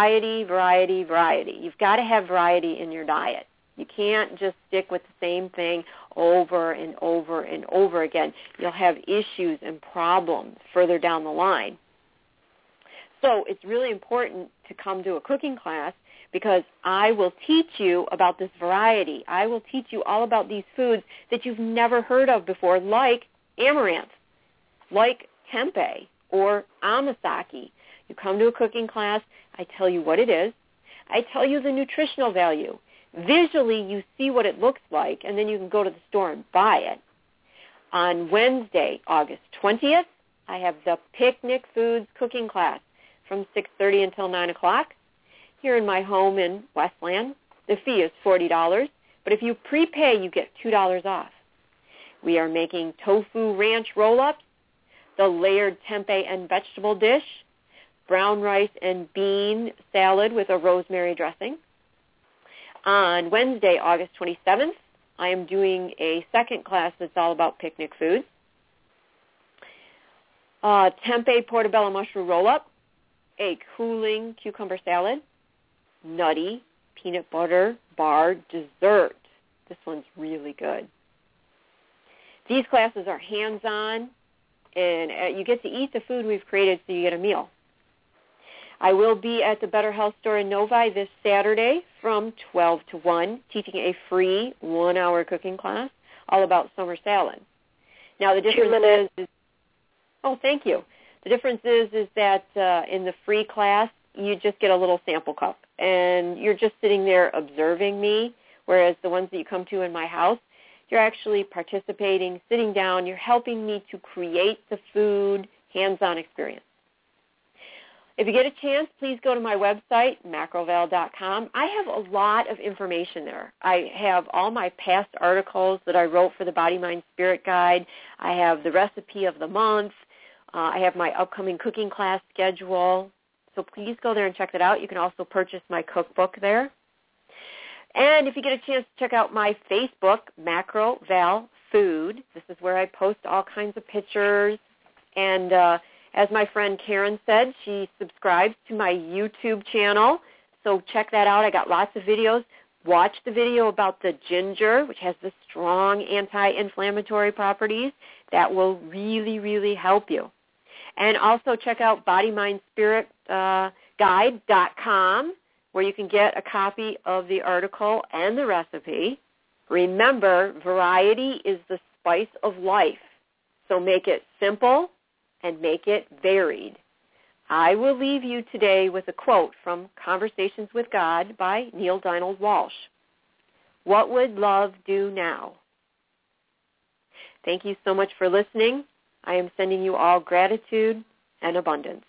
You've got to have variety in your diet. You can't just stick with the same thing over and over and over again. You'll have issues and problems further down the line. So it's really important to come to a cooking class because I will teach you about this variety. I will teach you all about these foods that you've never heard of before, like amaranth, like tempeh, or amasaki. You come to a cooking class, I tell you what it is. I tell you the nutritional value. Visually, you see what it looks like, and then you can go to the store and buy it. On Wednesday, August 20th, I have the Picnic Foods cooking class from 6:30 until 9 o'clock here in my home in Westland. The fee is $40, but if you prepay, you get $2 off. We are making tofu ranch roll-ups, the layered tempeh and vegetable dish, brown rice and bean salad with a rosemary dressing. On Wednesday, August 27th, I am doing a second class that's all about picnic foods. Tempeh portobello mushroom roll-up, a cooling cucumber salad, nutty peanut butter bar dessert. This one's really good. These classes are hands-on, and you get to eat the food we've created so you get a meal. I will be at the Better Health Store in Novi this Saturday from 12 to 1, teaching a free 1-hour cooking class all about summer salad. Now, the difference is thank you. The difference is that in the free class, you just get a little sample cup, and you're just sitting there observing me, whereas the ones that you come to in my house, you're actually participating, sitting down, you're helping me to create the food, hands-on experience. If you get a chance, please go to my website, macroval.com. I have a lot of information there. I have all my past articles that I wrote for the Body, Mind, Spirit Guide. I have the recipe of the month. I have my upcoming cooking class schedule. So please go there and check that out. You can also purchase my cookbook there. And if you get a chance to check out my Facebook, Macro Val Food, this is where I post all kinds of pictures. And as my friend Karen said, she subscribes to my YouTube channel. So check that out. I got lots of videos. Watch the video about the ginger, which has the strong anti-inflammatory properties. That will really, really help you. And also check out bodymindspiritguide.com, where you can get a copy of the article and the recipe. Remember, variety is the spice of life. So make it simple and make it varied. I will leave you today with a quote from Conversations with God by Neil Donald Walsh. What would love do now? Thank you so much for listening. I am sending you all gratitude and abundance.